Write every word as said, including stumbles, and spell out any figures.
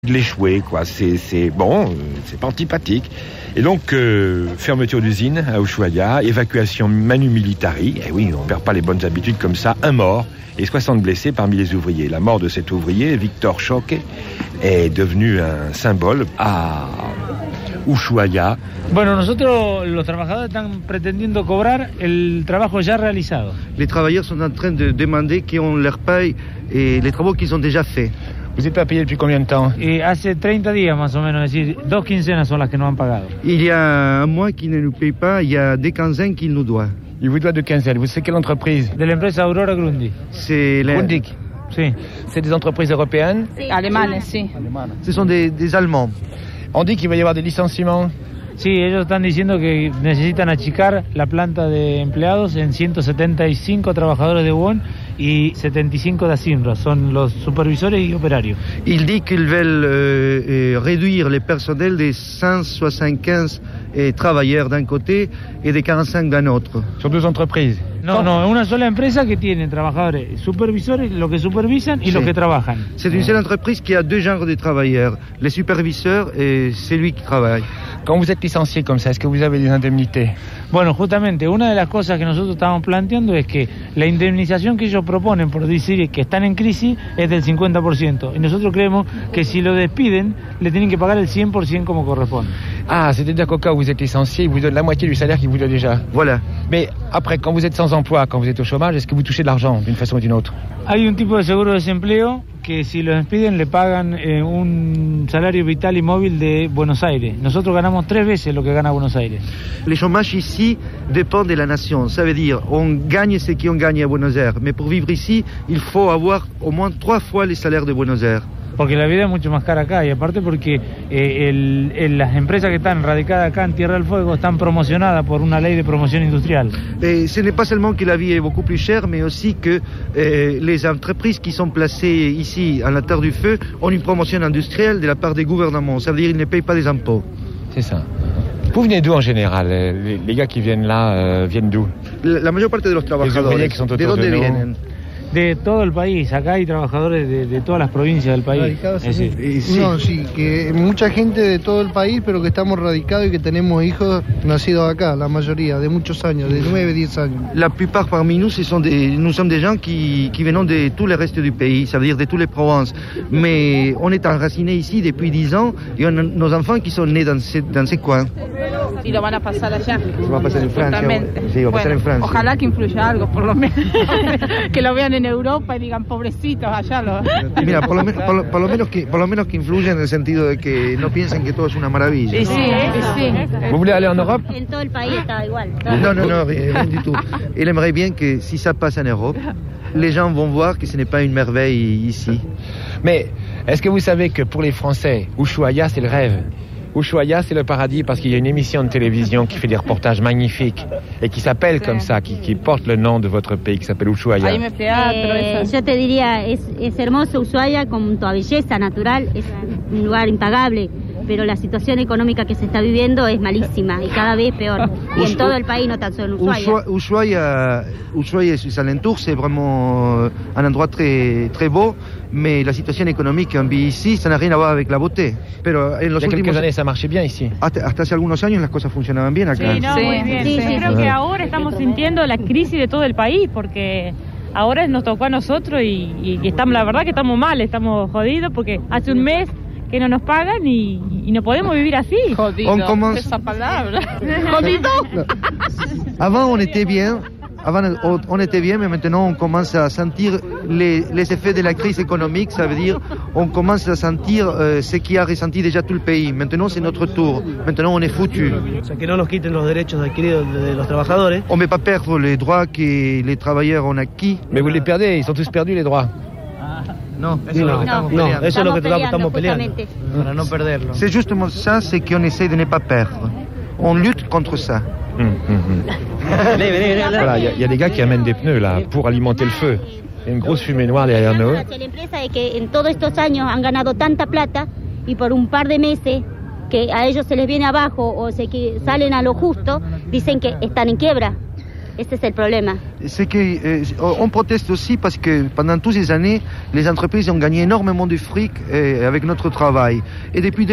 de l'échouer, quoi. C'est, c'est bon, c'est pas antipathique. Et donc, euh, fermeture d'usine à Ushuaia, évacuation manu militari. Et oui, on perd pas les bonnes habitudes comme ça. Un mort et soixante blessés parmi les ouvriers. La mort de cet ouvrier, Victor Choque, est devenu un symbole à Ushuaia. Bueno, nosotros los trabajadores están pretendiendo cobrar el trabajo ya realizado. Les travailleurs sont en train de demander qu'on leur paye et les travaux qu'ils ont déjà faits. Vous n'êtes pas payé depuis combien de temps? Y hace treinta días más o menos, es decir, dos quincenas son las que no han pagado. Il y a un mois qu'ils ne nous payent pas, il y a des quinzaines qu'ils nous doivent. Il vous doit de quinzaine. Vous savez quelle entreprise? De la empresa Aurora Grundig. C'est la... Grundig. Sí. C'est des entreprises européennes? Sí. Alemanes, sí. Ce sont des, des Allemands. On dit qu'il va y avoir des licenciements. Sí, ellos están diciendo que necesitan achicar la planta de empleados en ciento setenta y cinco trabajadores de U O N y setenta y cinco de ASINRA, son los supervisores y operarios. Ils disent qu'ils veulent euh, euh, réduire les personnels des cent soixante-quinze euh, travailleurs d'un côté et des quarante-cinq d'un autre. Sur deux entreprises. No, no, una sola empresa que tiene trabajadores, supervisores, los que supervisan y Sí. los que trabajan. C'est une seule entreprise qui a deux genres de travailleurs, les superviseurs et celui qui travaille. Quand vous êtes licencié comme ça, est-ce que vous avez des indemnités? Bueno, justamente una de las cosas que nosotros estamos planteando es que la indemnización que ellos proponen por decir que están en crisis es del cincuenta por ciento. Y nosotros creemos que si lo despiden, le tienen que pagar el cien por ciento como corresponde. Ah, c'est-à-dire qu'au cas où vous êtes licencié, ils vous donnent la moitié du salaire qu'ils vous donnent déjà. Voilà. Mais après, quand vous êtes sans emploi, quand vous êtes au chômage, est-ce que vous touchez de l'argent d'une façon ou d'une autre? Hay un tipo de seguro de desempleo que si los despiden le pagan eh, un salario vital y móvil de Buenos Aires. Nosotros ganamos tres veces lo que gana Buenos Aires. Le chômage ici dépend de la nation. Ça veut dire on gagne ce qu'on gagne à Buenos Aires. Mais pour vivre ici, il faut avoir au moins trois fois les salaires de Buenos Aires. Porque la vida es mucho más cara acá y aparte porque eh, el, el, las empresas que están radicadas acá en Tierra del Fuego están promocionadas por una ley de promoción industrial. Et ce n'est pas seulement que la vie est beaucoup plus chère, mais aussi que euh, les entreprises qui sont placées ici, à la Terre du Feu, ont une promotion industrielle de la part des gouvernements. Ça veut dire qu'ils ne payent pas des impôts. C'est ça. Vous venez d'où en général? Les, les gars qui viennent là euh, viennent d'où? La, la mayor parte de los trabajadores, ouvriers qui sont autour ¿de dónde de nous. vienen? De todo el país, acá hay trabajadores de, de todas las provincias del país. Radicados Es en- decir, Sí. No, sí, que mucha gente de todo el país, pero que estamos radicados y que tenemos hijos nacidos acá, la mayoría, de muchos años, de nueve, diez años. La plupart parmi nous, ce sont des, nous sommes des gens qui, qui venons de tout le reste du pays, ça veut dire de toutes les provinces. Mais on est enracinés ici depuis dix ans et on a nos enfants qui sont nés dans ces, dans ces coins. Y lo van a pasar allá. Se va a pasar en Francia. Totalmente. Sí, va a pasar Bueno, en Francia. Ojalá que influya algo, por lo menos. Que lo vean en Europa y digan, pobrecitos, allá lo... Y mira, por lo, men- por, lo, por lo menos que, por lo menos que influya en el sentido de que no piensen que todo es una maravilla. Y sí, y sí. Vous voulez aller en Europe? En todo el país está igual. Non, non, non, rien, rien du tout. Il aimerait bien que si ça passe en Europe, les gens vont voir que ce n'est pas une merveille ici. Mais est-ce que vous savez que pour les Français, Ushuaia, c'est le rêve? Ushuaia, c'est le paradis parce qu'il y a une émission de télévision qui fait des reportages magnifiques et qui s'appelle comme ça, qui, qui porte le nom de votre pays, qui s'appelle Ushuaia. Ahí me teatro, Eh, eso. yo te diría, es, es hermoso Ushuaia con toda belleza natural, es un lugar impagable, pero la situación económica que se está viviendo es malísima y cada vez peor. Y en todo el país, no tan solo en Ushuaia. Ushuaia, Ushuaia, Ushuaia et ses alentours, c'est vraiment euh, un endroit très, très beau, mais la situation économique en vie ici, ça n'a rien à voir avec la beauté. Pero en los Il y a quelques últimos années, ça marchait bien ici. hasta, hasta hace algunos años las cosas funcionaban bien acá. Sí, no, Sí, muy bien. sí, Yo sí. creo que ahora estamos sintiendo la crisis de todo el país porque ahora nos tocó a nosotros y, y- y estamos, la verdad que estamos mal, estamos jodidos porque hace un mes que no nos pagan y, y no podemos vivir así. Jodido. On commence- Esa palabra. Jodido. Avant, on était bien. Avant, on- on était bien, mais maintenant, on commence à sentir les, les effets de la crise économique. Ça veut dire, on commence à sentir euh, ce qui a ressenti déjà tout le pays. Maintenant, c'est notre tour. Maintenant, on est foutu. O sea, que no nos quiten los derechos adquiridos de los trabajadores. On ne peut pas perdre les droits que les travailleurs ont acquis. Mais vous les perdez, ils sont tous perdus les droits. Non, Eso es lo que estamos No, peleando. Eso es lo que estamos estamos peleando. justamente. Para no perderlo. c'est justement ça, c'est qu'on essaie de ne pas perdre. On lutte contre ça. Hum, hum, hum. Vení, vení, vení, Voilà, il y, a- il y a des gars qui amènent des pneus là pour alimenter le feu. Il y a une grosse fumée noire derrière nous. Hacia la empresa de que en todos estos años han ganado tanta plata y por un par de meses que a ellos se les viene abajo o se que salen a lo justo, dicen que están en quiebra. Ese es el problema. C'est qu'on proteste aussi parce que pendant toutes ces années, les entreprises ont gagné énormément de fric euh, avec notre travail. Et depuis